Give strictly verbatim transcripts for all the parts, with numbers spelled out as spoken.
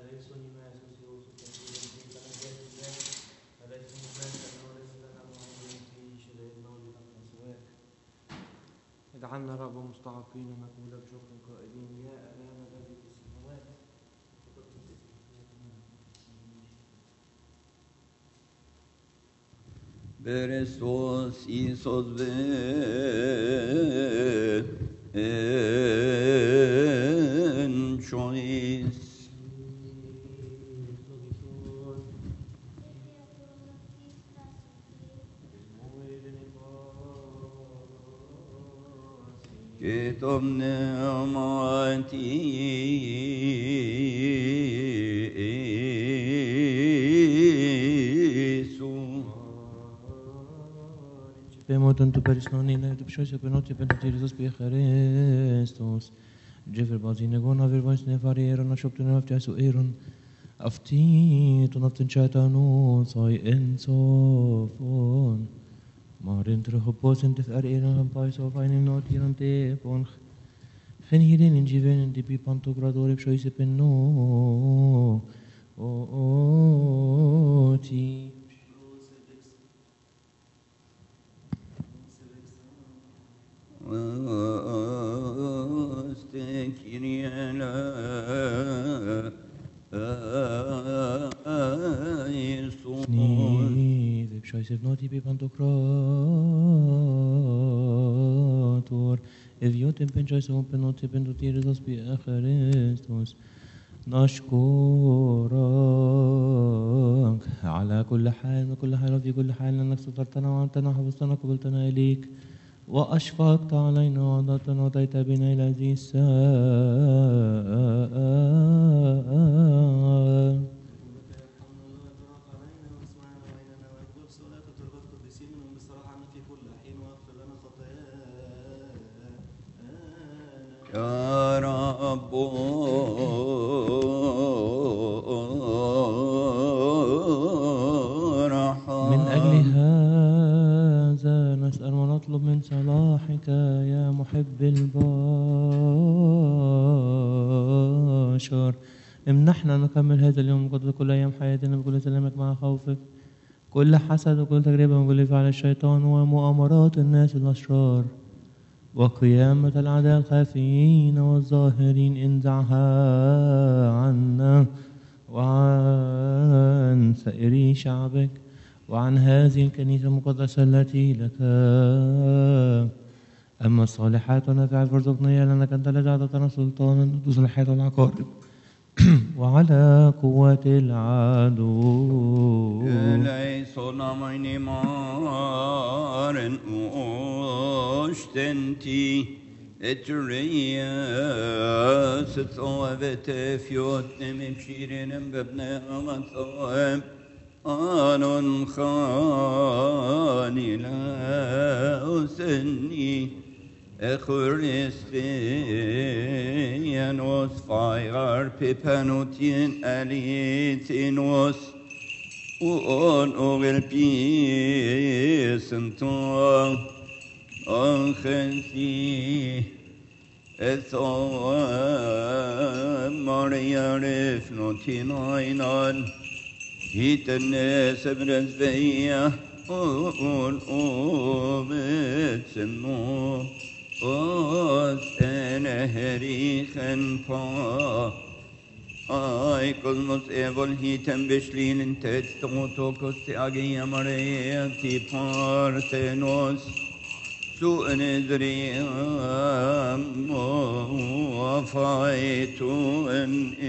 اجعلنا رب مستحقين نقول بشكر قائلين يا أبانا الذي في السماوات. Berestos Isos ben choice. Ketom neamati Bemoten tu personin ne tu pshoj pe notë pe notë Jezus pe Christos. Jefer bazine gona ver vajs ne farieron na shoptu ne aftë su eron. Afti tu naftin chatanu sai ensofon. Marin ter hopos en tes er eron han pais of einen not iron te pon. Gen hierin in jiven in dipi pantogradore pshoj se pe no. O o ti Stekiriela Yesus Ni ve pshoj noti pe pantokrator eviotem penchoj se un penoti pentru tire dos pe Christos نشكرك على كل حال وكل حال وفي كل حال انك سترتنا وانتنا حفظتنا قبلتنا اليك وأشفقت علينا وعضتنا وأتيت بنا إلى هذه الساعة. يا رب من أجل هذا نسأل ونطلب من صلاحك يا محب البشر امنحنا نكمل هذا اليوم قدر كل أيام حياتنا بكل سلامك مع خوفك كل حسد وكل تجربة وكل فعل الشيطان ومؤامرات الناس الأشرار وقيامة الأعداء الخافيين والظاهرين انزعها عنا وعن سائر شعبك وعن هذه الكنيسة المقدسة التي لك. أما الصالحات ونافعات فارزقنا إياها لأنك أنت الذي أعطيتنا سلطانا ندوس الحياة والعقارب وعلى قوة العدو. Eleison meine Maren ostenti et reis et ovet fjot nem shirin bebne amatsoem anon khani la usni Christianos fire pipanutien alitinos on over peace and tongue on Christi et Maria if not in einan hiten severens veia on ovets no os en herichen pa Ai cosmos evol hitem beslin tet totokos te agia Maria ti partenos su enedriam o faitu en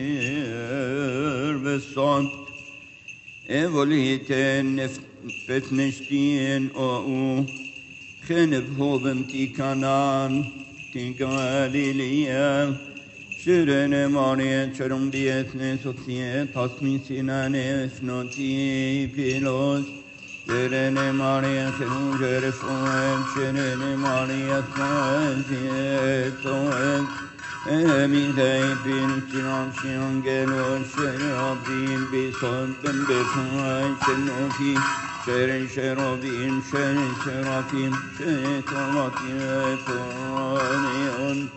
erbesant evol hiten betnestien o kheneb hoben ti kanan ti Galilea Şürene Maria çarım diyetne sotiye tasmin sinane fnoti pilos Şürene Maria serum jerefoem Şürene Maria taziyetoem Emin deypin çinan şiyan gelor Şerabin bison bembefay şenofi Şerin şerabin şerin şerafim Şetolat yetoneyon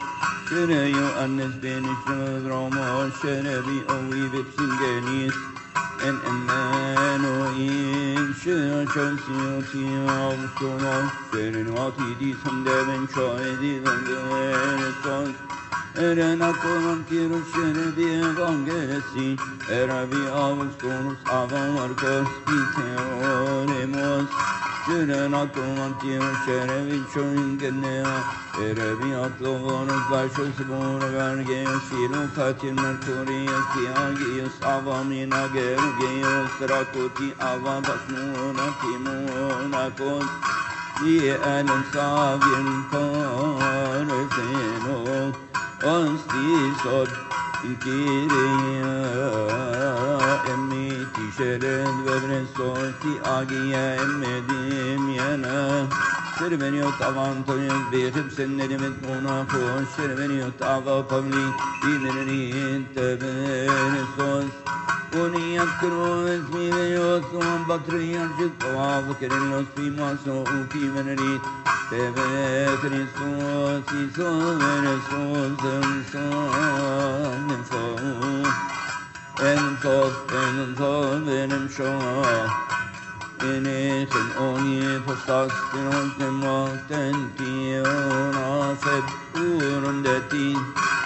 شرا يؤنس بين الشمال شربي أوي بسنجانيس ان امانو ان شاشاسيوتي عبصنا شرناتي دي سندبن شاهدي غنغرساس ارنا كورن كيرو شربي غنغرسي ارابي عبصونس عباماركاس بيتيوريموس شرنا كورن كيرو شربي شوينغنيا ارابي اطلغونس باشوس بورغارغيوس فيلو فاتر مركوريوس تياغيوس عبامينا Gerugeos rakuti ava basnuna timuna kos ye alam savin karseno asti sod inkiriya emmi tişeren vevresoti agiye emmedim yana Şerbeniyot avantoyuz bihib sennedimet ona koş Şerbeniyot ava pavli bimenin tebenesos Oni yatkuru esmi ve yosun batriyarcık Kavavu kerenlos pimaso uki venerit Tebe Christos iso venesos Emsan enfos Enfos enfos benim şah Enechen oni postas Tinos nemakten Tiyona seb urundetin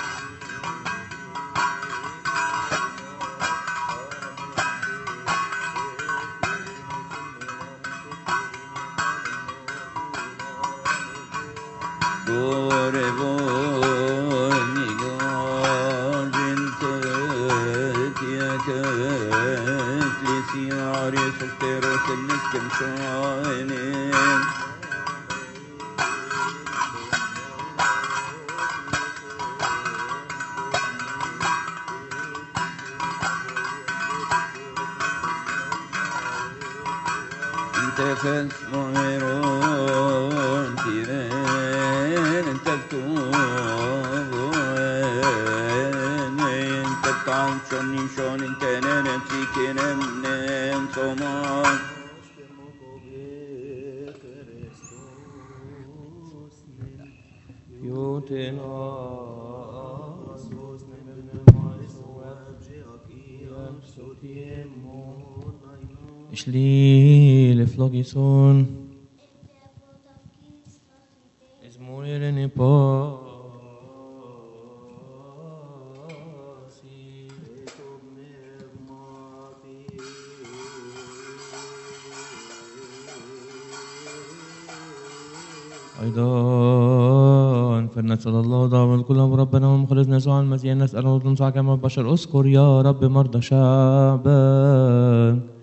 Tefes moeron tiren teftuven teftan şonin şonin tenenen tikinem nen soman Yotenas Ishli flogison es morir en pasi أيضا فلنسأل الله دعوة الكل ربنا ومخلصنا يسوع المسيح نسأله تنصح كما البشر اذكر يا رب مرضى شعبك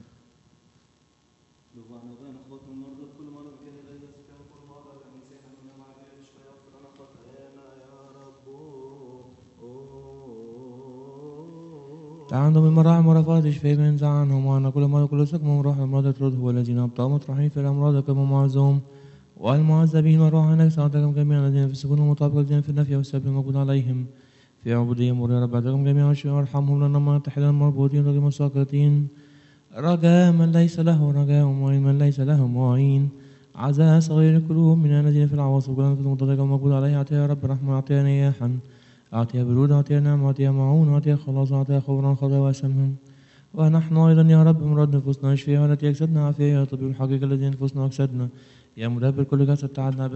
تعالوا من مراحم ورفات اشفي من عنهم وأن كل ما كل سقم وروح المرضى ترد هو الذين أبطأوا مطرحين في الأمراض كما معزوم والمعذبين وروح هناك ساعتكم جميعا الذين في السجون ومطابق الذين في النفي والسبب الموجود عليهم في عبودية مريا رب عدكم جميعا واشفي وارحمهم لنا ما تحل المربوطين رجل الساقطين رجاء من ليس له رجاء ومعين من ليس له معين عزاء صغير القلوب من الذين في العواصف كلهم في المنطقة الموجود عليه أعطيها يا رب رحمة أعطيها نياحا أعطيها برود أعطيها نعم أعطيها معون أعطيها خلاص أعطيها خبرا خطا وأسمهم ونحن أيضا يا رب مراد نفوسنا اشفيها والتي أجسدنا عافية يا طبيب الحقيقة الذي نفوسنا أجسدنا يا مدبر كل جسد تعدنا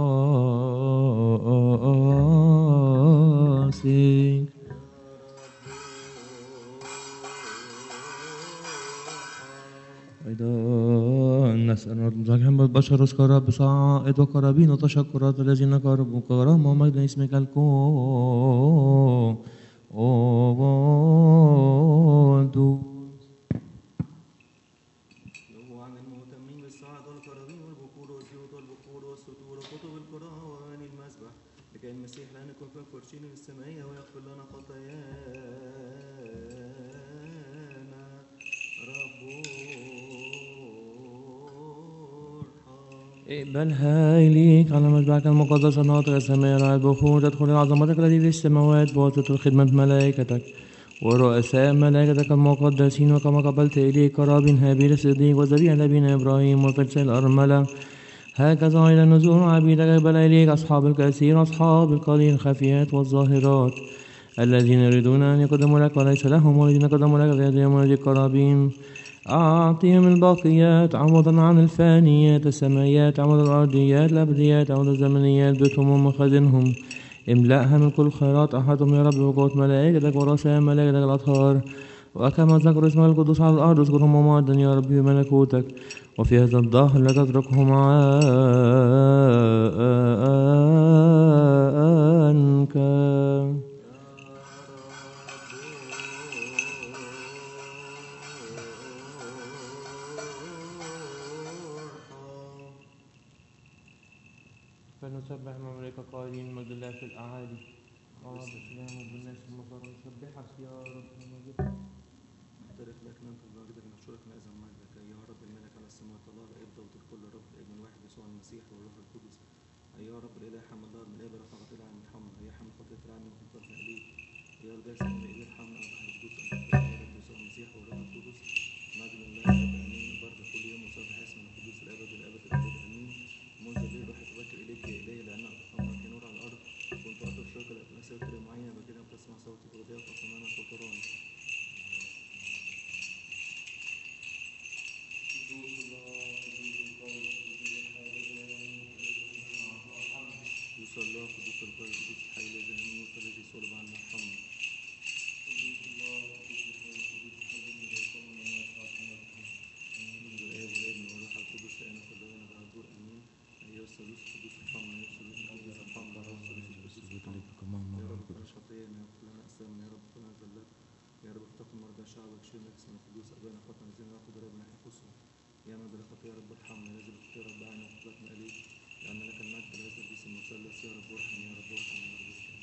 بخلاصك أيضا نسأل رب البشر اذكر بصائد وقرابين وتشكرات الذين قربوا كرامة ومجد اسمك الكون عن المهتمين بالساعة والكرامين والبخور والزيوت والبخور والسطور وكتب القرآن المسبح لكي المسيح لا نكون في الكرسين السمائية ويغفر لنا خطايانا رب اقبلها إليك على مذبحك المقدس الناطق السماء رعاية البخور تدخل العظمتك التي في السماوات بواسطة خدمة ملائكتك ورؤساء ملائكتك المقدسين وكما قبلت إليك كراب هابيل الصديق وذبيح لأبينا إبراهيم وفرس الأرملة هكذا أيضا نزول عبيدك بل إليك أصحاب الكثير أصحاب القليل الخفيات والظاهرات الذين يريدون أن يقدموا لك وليس لهم والذين قدموا لك في هذه الأمور القرابين أعطيهم الباقيات عوضا عن الفانيات السمايات عوض الأرضيات الأبديات عوض الزمنيات بيتهم ومخازنهم املأها من كل خيرات أحدهم يا رب بقوة ملائكتك ورسائل ملائكتك الأطهار وكما ذكر اسمك القدوس على الأرض اذكرهم ومعدا يا رب في ملكوتك وفي هذا الظهر لا تتركهم عنك. فنسبح مملكة قائلين مجد الله في الأعالي وعاد السلام بالناس المطر نسبحك يا رب المجد. نعترف لك ننطق بمجدك نشكرك نعظم مجدك يا رب الملك على السماوات الله لا ابدا وتركل رب ابن الواحد يسوع المسيح والروح القدس يا رب الاله حمد الله من الاب رفع خطيئة العالم الحمد يا حمد خطيئة العالم وخطيئة الاليه يا رب اسم من الاب الحمد على البحر القدس ان يا رب يسوع المسيح والروح القدس مجد الله الاب امين بركه كل يوم وسبح اسم القدوس الابد الابد الابد امين منذ الليل روح اتوكل اليك يا الهي لانك امرك نور على الارض كنت اطلب شوكه الاسئله بطريقه معينه بكده بتسمع صوتي بغداء وتمامك وتراني قدوس الله قدوس القدس قدوس الحي الذي لا يموت الذي صلب عنا الحمد قدوس الله قدوس القدس قدوس الحي الذي لا يقوم ولا يشفع كما تكون الاب والابن والروح القدس لنا كلنا على الدور امين ايها الثالوث القدوس الحمد ايها الثالوث القدوس الحمد ايها الثالوث القدوس الحمد يا رب كل خطيئنا يا رب كلنا اسلامنا يا رب كلنا زلات يا رب افتقد مرضى شعبك شيل نفس من القدوس ابانا خطنا الذين ناخذ ربنا يحفظهم يا من بلا خطيه يا رب ارحمنا لازم خطيه رب عنا وخطتنا اليك لأن لك المجد لهذا الجسم المثلث يا رب ارحم يا رب ارحم يا رب ارحم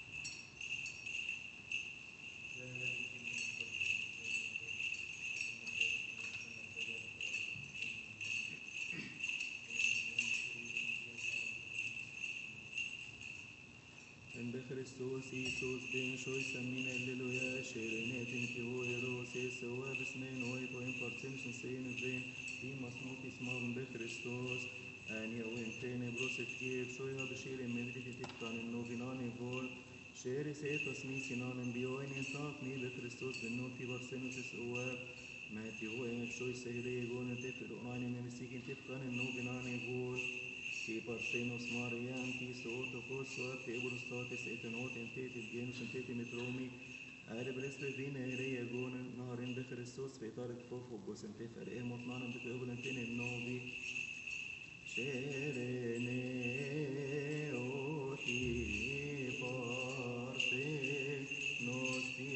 En Christos Iisus ben shoy samin alleluia sherenet in ki hoeros es oabs men oito in partems sein ben di masnut ismam be Christos an yo in tene broset kiev shoy hab shere medrit tikkan no binane vol shere setos min sinan bio in taf ni be Christos ben no ti barsenos es oab ما في هو شوي سهري يقول تفر أنا نمسكين تفكر إنه بناني يقول في بارسينوس ماريان في صوت فوسوا في بروستات سيتنوت انتيت الجينوس انتيت مترومي أرب رسل فينا ري يقول نهارين بخريستوس في طارق فوف وبوس انتيت فرقه مطنانا بتقبل انتين النوبي شيريني أوتي بارسينوس في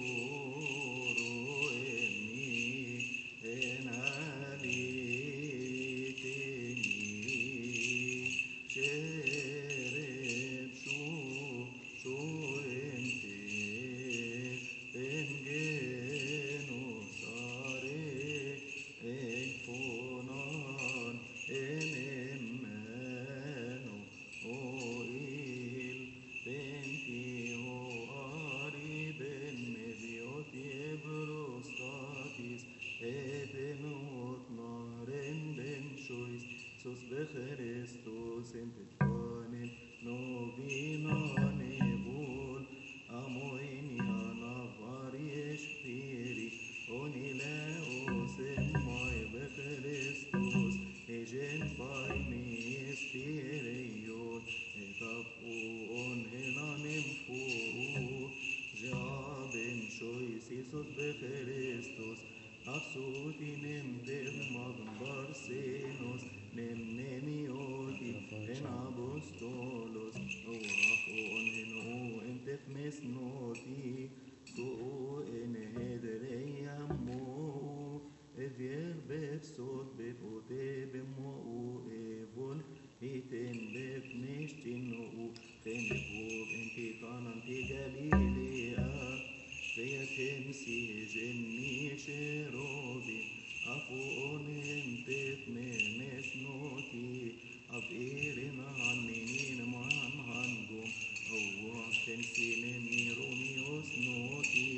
Christus in Titfanin novinane vol amoiniana varish piri onileos in my Christus ejen by me spirion etap on henanim furu jaben shois Isus be Christus Absolutim dem magbar senos nem nemioti en apostolos oaf on heno en tefmes noti to en hedreyamo evier befsot befote bemo evol iten befnishtin o fenebov en titanan ti Galilea فيتم سيجني شروبي أفون انتت ممس نوتي أفيرنا عنين معن هنجم أو تنسيني روميوس نوتي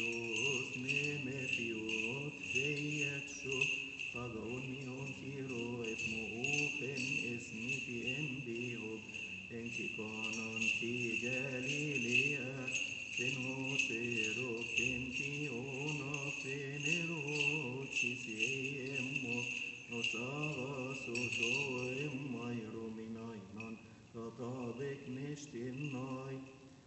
بيوموسيوس نمفيوت فيت شو فضوني أنتيرو Tikonon ti Galilea, Tenotero, Tenti ono, Tenero, Cisiemo, Nosara, Soso, Emairo, Minainan, Katabek, Nishtinai.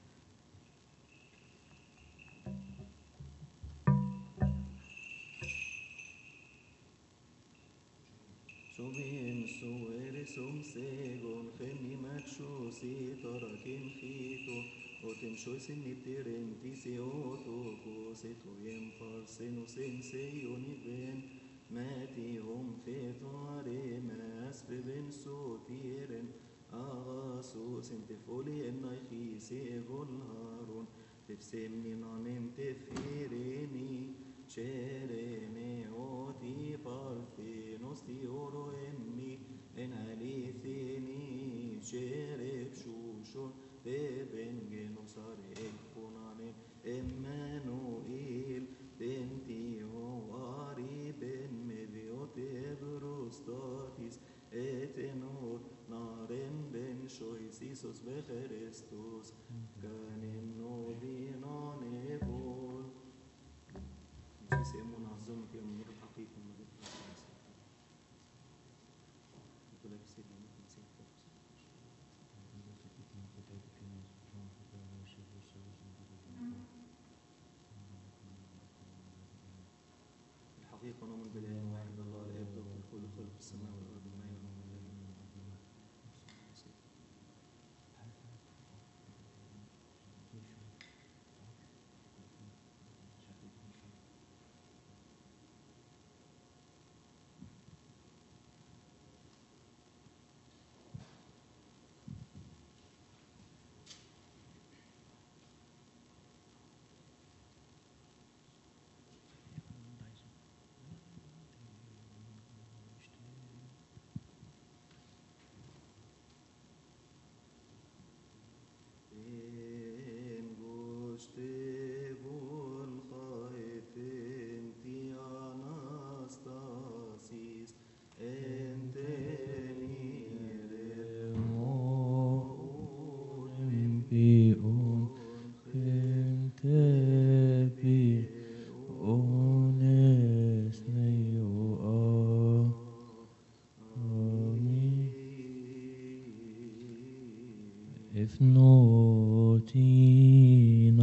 Subim suerisum segon chemi macho si tarakim chito otem shoisin nitiren tisi oto kosito yem parsenu sense univen mati hom fetare mas beben sotiren agasus intifoli enaichi segon harun tefsemni nanem tefireni Cerene oti parthenos ti oro emmi en alithini cereb shushon beben genosar ekponane Emmanuel tenti hoari ben meviot ebrostatis etenot naren ben shoisisos becherestos ganem nobinane vol يسمون عظمة في أمور الحقيقة المذكرة يقول لك سيدنا ممكن سيدنا الحقيقة نؤمن بالله واحد الله لا يبدو في الكل خلق السماء والأرض ما يعلم If not in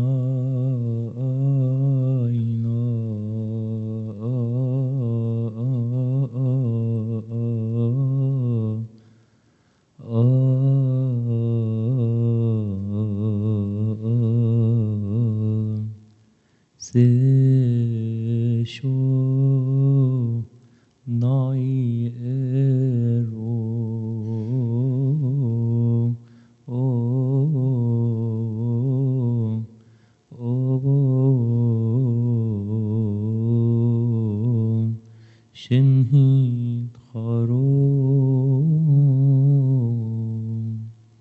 Se show nai ero oh oh shinhit kharom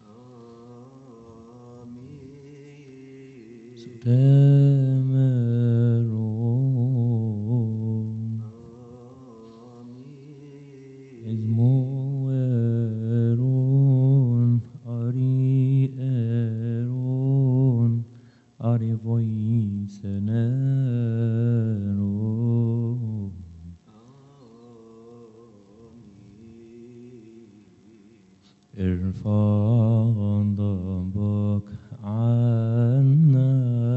Sudameron Izmoeron Arieron Arivoisenero ارفع ضبك عنا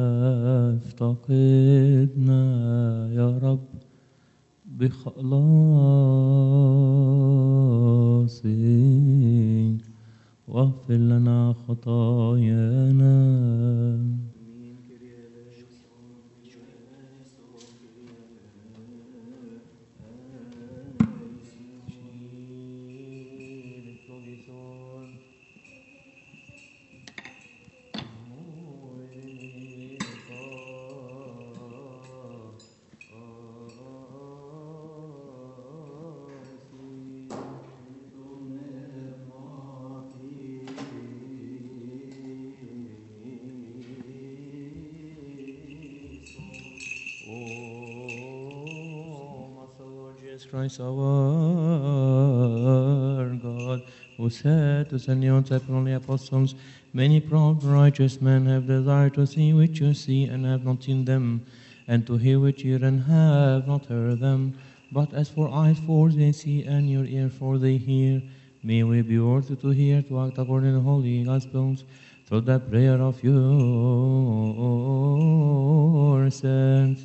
افتقدنا يا رب بخلاصك واغفر لنا خطايانا Christ our God, who who said to send your only apostles, many proud righteous men have desired to see which you see and have not seen them, and to hear which you hear and have not heard them. But as for eyes for they see, and your ear for they hear, may we be worthy to hear, to act according to the holy Gospels, through the prayer of your saints.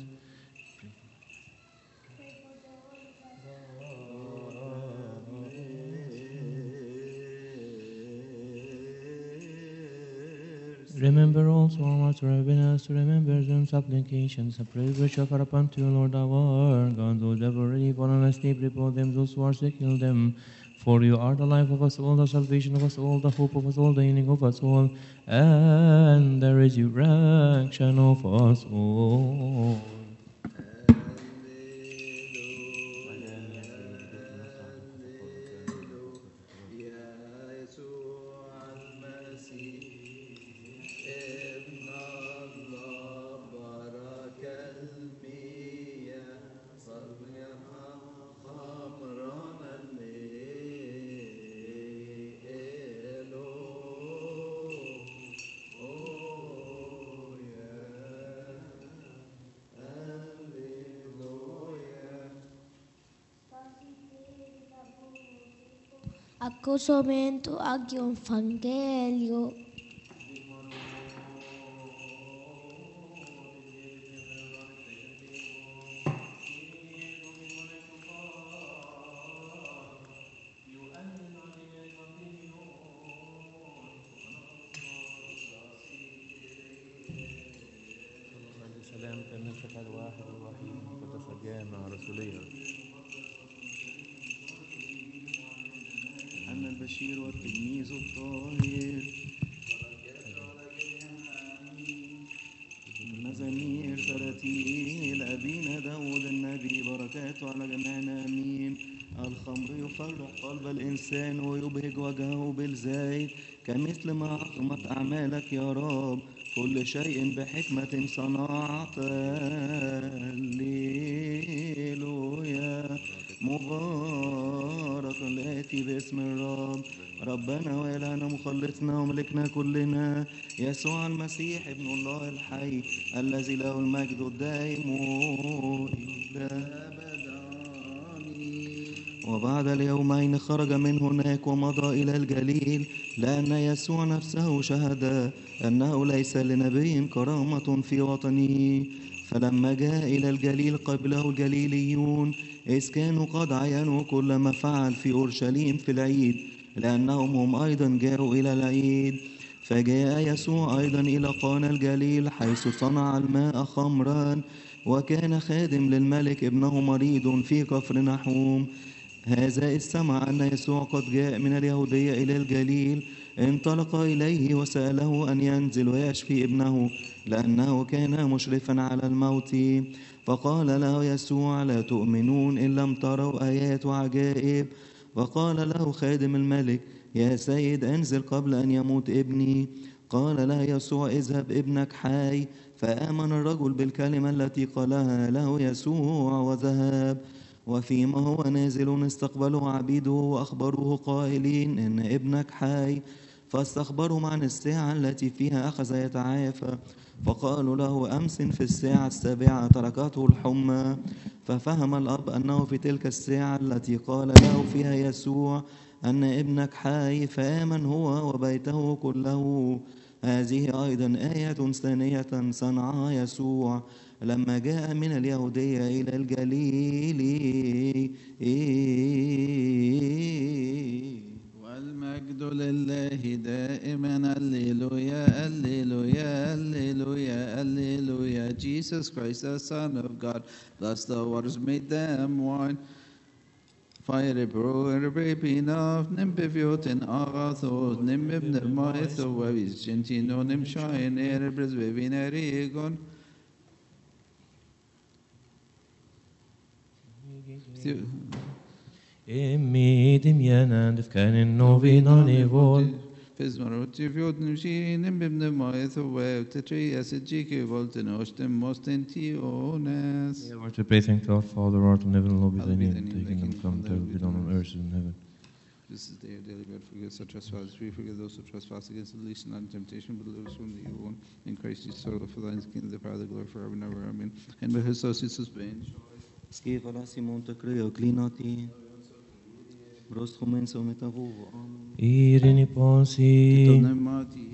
Remember also our Master Rabbinas, to remember them supplications, a prayer which offer upon to you, Lord our God, those ever already fallen asleep, repose them, those who are sick, heal them. For you are the life of us all, the salvation of us all, the hope of us all, the healing of us all, and the resurrection of us all. Accostamento anche un Evangelio. سلام كان نفسك الواحد الوحيد قدس الجامع رسولية. أما البشير والتلميذ الطاهر. مزامير تراتيل أبينا داود النبي، بركاته على جميعنا آمين. الخمر يفرح قلب الإنسان ويبهج وجهه بالزيت، كمثل ما عظمت أعمالك يا رب، كل شيء بحكمة صنعت. هللويا، مبارك الآتي باسم الرب، ربنا وإلهنا مخلصنا وملكنا كلنا، يسوع المسيح ابن الله الحي، الذي له المجد الدائم إلى الأبد. وبعد اليومين خرج من هناك ومضى إلى الجليل، لأن يسوع نفسه شهد أنه ليس لنبي كرامة في وطنه. فلما جاء إلى الجليل قبله الجليليون، إذ كانوا قد عينوا كل ما فعل في أورشليم في العيد، لأنهم هم أيضا جاءوا إلى العيد. فجاء يسوع أيضا إلى قانا الجليل، حيث صنع الماء خمرا، وكان خادم للملك ابنه مريض في كفر نحوم. هذا إذ سمع أن يسوع قد جاء من اليهودية إلى الجليل، انطلق إليه وسأله أن ينزل ويشفي ابنه، لأنه كان مشرفا على الموت. فقال له يسوع: لا تؤمنون إن لم تروا آيات وعجائب؟ فقال له خادم الملك: يا سيد، انزل قبل أن يموت ابني. قال له يسوع: اذهب، ابنك حي. فآمن الرجل بالكلمة التي قالها له يسوع وذهب. وفيما هو نازل استقبله عبيده وأخبروه قائلين: إن ابنك حي. فاستخبرهم عن الساعة التي فيها أخذ يتعافى. فقالوا له: أمس في الساعة السابعة تركته الحمى. ففهم الأب أنه في تلك الساعة التي قال له فيها يسوع أن ابنك حي، فآمن هو وبيته كله. هذه أيضا آية ثانية صنعها يسوع لما جاء من اليهودية إلى الجليل. والمجد لله دائما. هللويا هللويا هللويا هللويا. Jesus Christ, the Son of God, thus the waters made them wine. Fire bror baby of Nimbiviotin Agathos, Nimbib Nemaitho, Wavis Gentino Nimshine, Erebres Vevinarigon. إمي دميانا دفكان النوفينا نيفول Fismaruti Vjotnushi, Nimbib Nemaitho, Web, Tetri, Asajiki, Volten, Ostem, Mostentiones. We are to pray, thank God, Father, art in heaven, Lord, be thy name, thy kingdom come, thy will be done on earth as in heaven. This is the day of daily bread. Forgive us our trespasses. We forgive those who trespass against us. Lead us not into temptation, but deliver us from the evil one. In Christ Jesus, our Lord, for thine is the kingdom, the power, the glory, forever and ever. Amen. And by his soul, Jesus ben. Skifala Simon te creo clinati. Brost comenzo metavuvo. Amen. Irini ponsi. Tonnemati.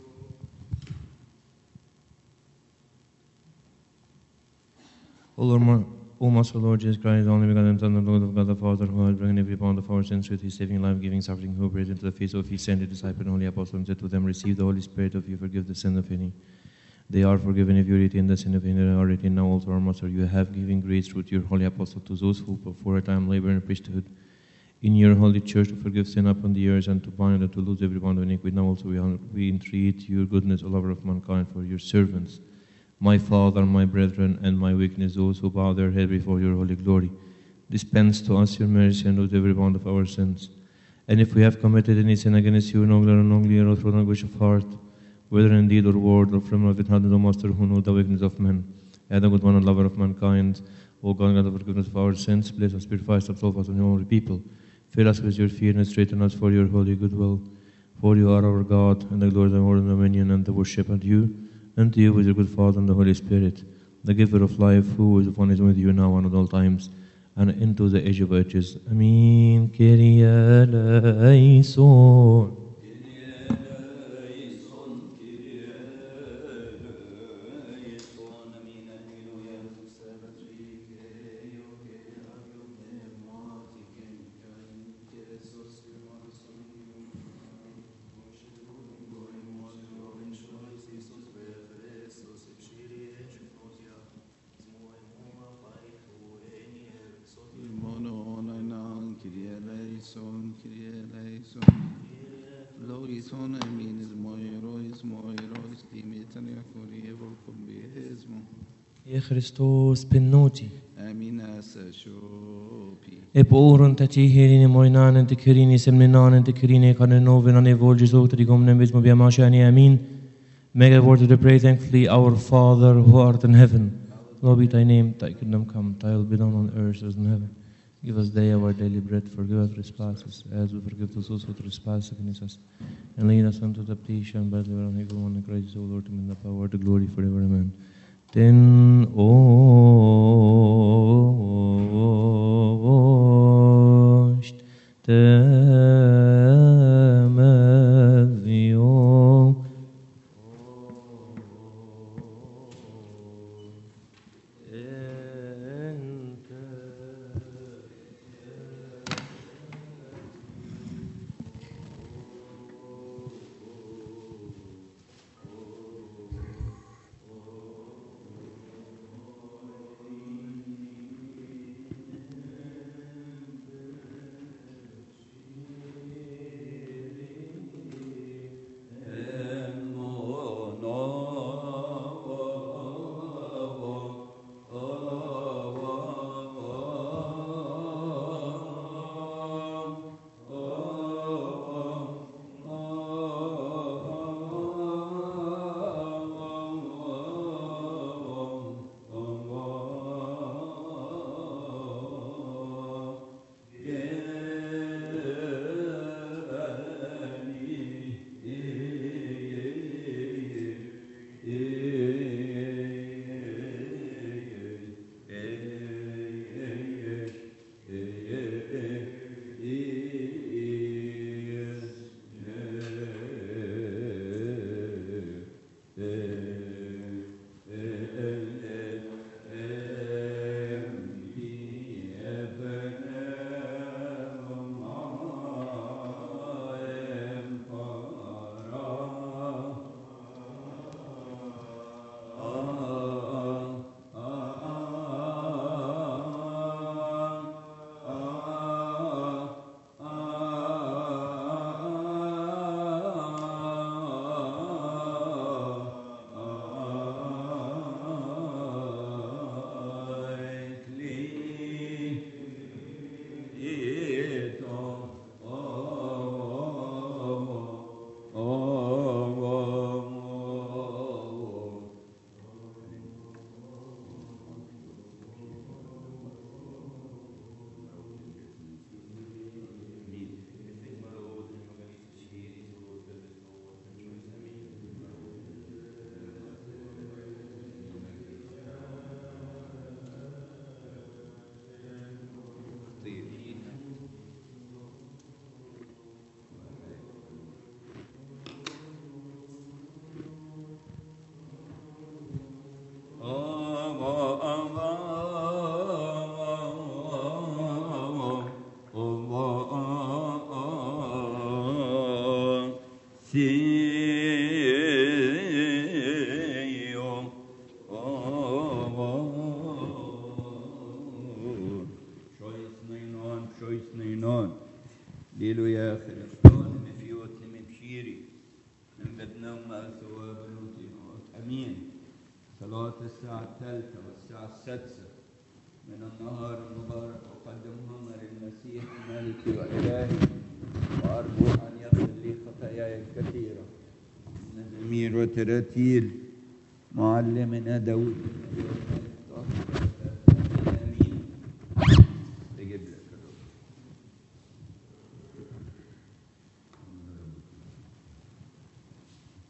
O Lord, my, O Master Lord Jesus Christ, only begotten Son, the Lord of God the Father, who has brought every bond of our sins with his saving, life-giving, suffering, who breathed into the face of his sent disciple and holy apostle, and said to them, receive the Holy Spirit of you, forgive the sin of any. They are forgiven if you retain the sin of any, and are retained now also, our Master. You have given grace through your holy apostle to those who for a time labor in priesthood in your holy church to forgive sin upon the earth and to bind and to lose every bond of iniquity. Now also we, we entreat your goodness, O lover of mankind, for your servants, my Father, my brethren, and my weakness, those who bow their head before your holy glory. Dispense to us your mercy and lose every bond of our sins. And if we have committed any sin against you, knowingly or unknowingly, or through anguish of heart, whether in deed or word, or from of it, had the Master who know the weakness of men, and the good one and lover of mankind, O God, God of forgiveness of our sins, bless us, purify us, absolve us, and your holy people. Fill us with your fear and straighten us for your holy goodwill. For you are our God, and the glory, the honor, and the dominion, and the worship unto you, and to you with your good Father and the Holy Spirit, the giver of life, who is upon his with you now and at all times, and into the age of ages. Amen. Kyrie eleison. Ye Christos penoti. Amina Sashopi. E porun ta ci hirini moinan and kirini semninan and kirini kanoven and evolges out the gomnem bismo biamashani. Amin. Make a word to pray thankfully, our Father who art in heaven. Lord be thy name, thy kingdom come, thy will be done on earth as in heaven. Give us day our daily bread, forgive our trespasses, as we forgive those who trespass against us. And lead us into temptation, but deliver us from evil one. In Christ, O Lord, in the power, the glory forever. Amen. Ten ost temavio. Seo Choice nainon, choice nainon. ليلو يا أخي الأشطان مفيوت مبشيري من بدنا وما ثواب الوتيمات أمين. صلاة الساعة الثالثة والساعة السادسة من النهار المبارك أقدمها مر المسيح ملكي وإلهي وأرجو أن يغفر لي خطاياي الكثيرة. مزامير وتراتيل معلمنا داود